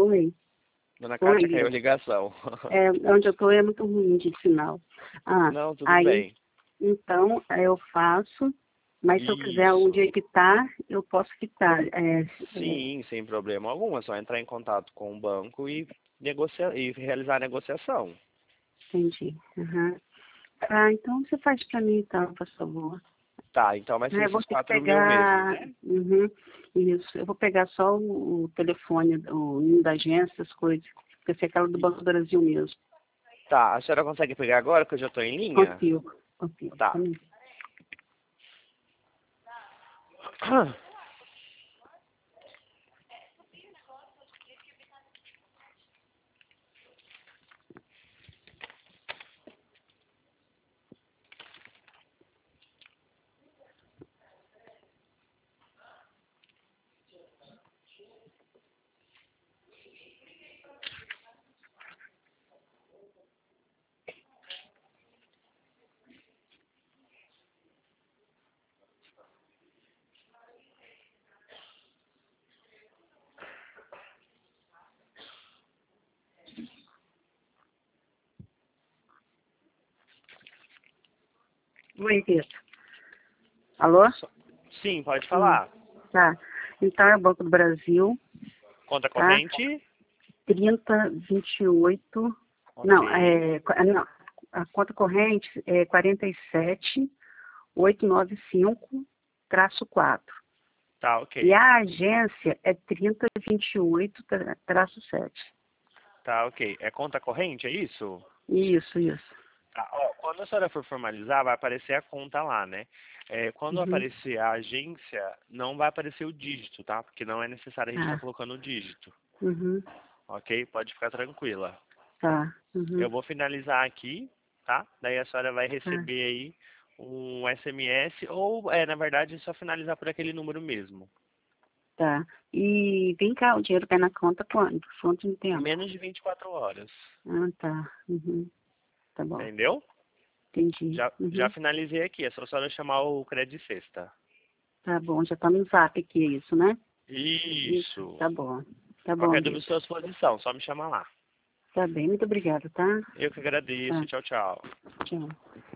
Oi. Dona Oi, Kátia, caiu a Lívia. ligação. Onde eu tô é muito ruim de sinal. Não, tudo Aí, bem. então, eu faço, mas se eu quiser um Isso. dia quitar, eu posso quitar. Sim, sem problema algum. É só entrar em contato com o banco e, negociar, e realizar a negociação. Entendi. Uhum. Ah, então você faz pra mim, então, por favor. Tá, então vai ser Eu vou esses ter que 4.000 mesmo, pegar. né? Uhum, isso. Eu vou pegar só o telefone, o número da agência, as coisas. Porque esse é aquela do Banco do Brasil mesmo. Tá, a senhora consegue pegar agora que eu já estou em linha? Consigo. Consigo. Tá. Também. Oi, Rita. Alô? Sim, pode Hum, falar. tá. Então é o Banco do Brasil, Conta tá? corrente? 3028. Não, Ok. não. A conta corrente é 47895-4. Tá, E ok. a agência é 3028-7. Tá, ok. É conta corrente, é isso? Isso, isso. Tá, ó, quando a senhora for formalizar, vai aparecer a conta lá, né? Quando Uhum. aparecer a agência, não vai aparecer o dígito, tá? Porque não é necessário a gente estar Tá. colocando o dígito, Uhum. ok? Pode ficar tranquila. Tá. Uhum. Eu vou finalizar aqui, tá? Daí a senhora vai Tá. receber aí um SMS ou, na verdade, é só finalizar por aquele número mesmo. Tá. E vem cá, o dinheiro cai na conta quando? Quanto no Em tempo? menos de 24 horas, Tá. Uhum. Tá bom. entendeu? Entendi. Já Uhum. finalizei aqui, é só a senhora chamar o crédito sexta. Tá bom, já tá no zap aqui, é isso, né? Isso. Isso. Tá bom. Tá bom, Qualquer dúvida, Vitor. estou à disposição, só me chamar lá. Tá bem, muito obrigada, tá? Eu que agradeço. Tá. Tchau, tchau. Tchau.